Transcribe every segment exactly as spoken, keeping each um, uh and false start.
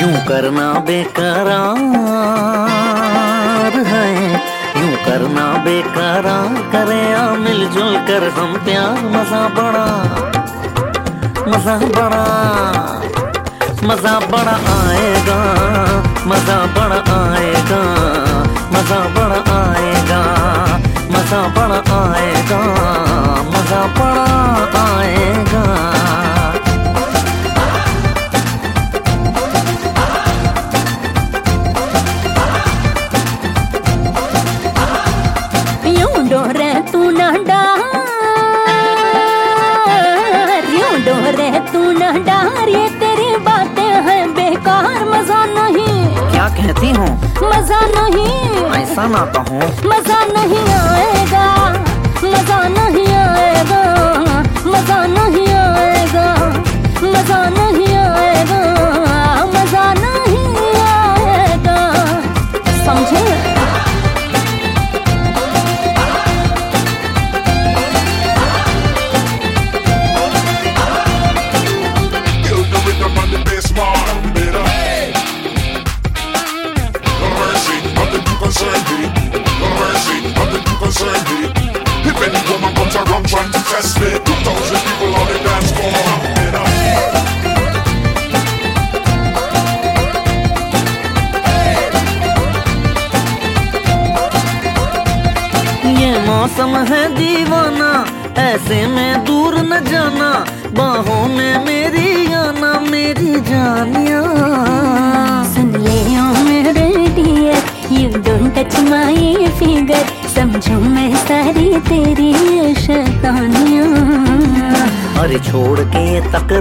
यूं करना बेकरार है, यूं करना बेकरार करे आ मिलजुल कर हम प्यार। मजा बड़ा मजा बड़ा मजा बड़ा आएगा, मजा बड़ा आएगा, मजा बड़ा आएगा, मजा बड़ा आएगा, मजा बड़ा आएगा। यूं डोरे तू ना डार, यूं डोरे तू ना डार, ये तेरी बातें हैं बेकार। मजा नहीं, क्या कहती हूँ? मजा नहीं, ऐसा ना कहो। मजा नहीं आएगा, मजा नहीं आएगा, मजा नहीं आएगा, मजा नहीं आएगा, मजा नहीं आएगा। समझे? If any woman comes around trying to test me, two thousand people on the dance floor. ये मौसम है दीवाना, ऐसे में दूर न जाना, बाहों में मेरी आना मेरी जानिया। सुन ले ओ मेरे dear, you don't touch my figure, समझू मैं सारी तेरी शैतानियाँ। अरे छोड़ के ये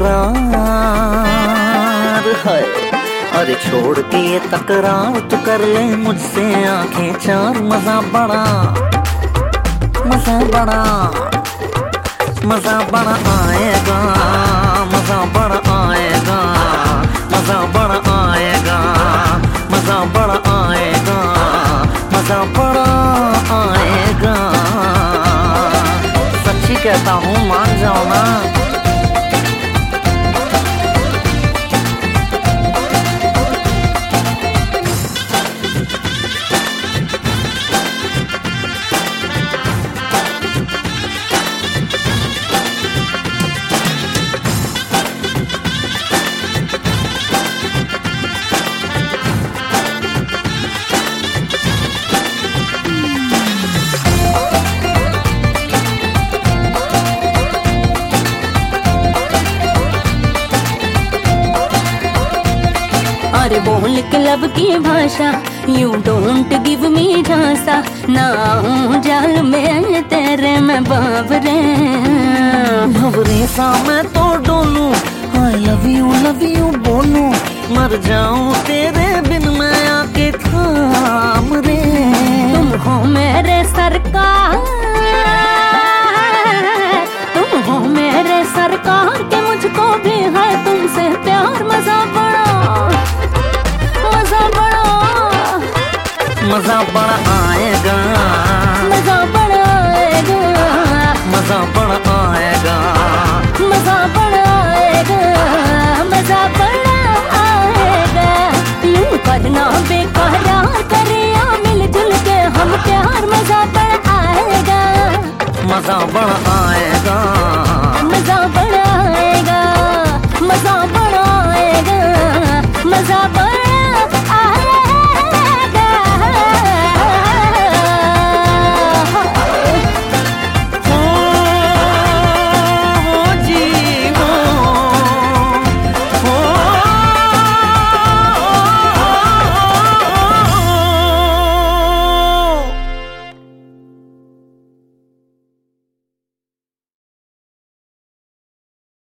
तकरार है, अरे छोड़ के ये तकरार तो कर ले मुझसे आंखें चार। मजा बड़ा मजा बड़ा मजा बड़ा आएगा, मजा बड़ा आएगा, मजा बड़ा आएगा, मजा बड़ा आएगा, मजा बड़ा आएगा। सच्ची कहता हूँ, मान जाओ ना। अरे बोल के लब की भाषा, यू डोंट गिव मी झांसा, ना हूँ जाल में तेरे मैं बावरे। भंवरे सा मैं तो डोलूं, I love you love you बोलूं, मर जाऊं तेरे बिन मैं आके थाम रे। तुम हो मेरे सरकार, तुम हो मेरे सरकार के मुझको भी है तुमसे प्यार। मजा बड़ा मजा बड़ा मजा बड़ा आएगा, मजा बड़ा आएगा, मजा बड़ा आएगा, मजा बड़ा आएगा, मजा बड़ा आएगा। यूं करना बेकरार करे आ मिलजुल के हम प्यार। मजा बड़ा आएगा, मजा बड़ा आएगा।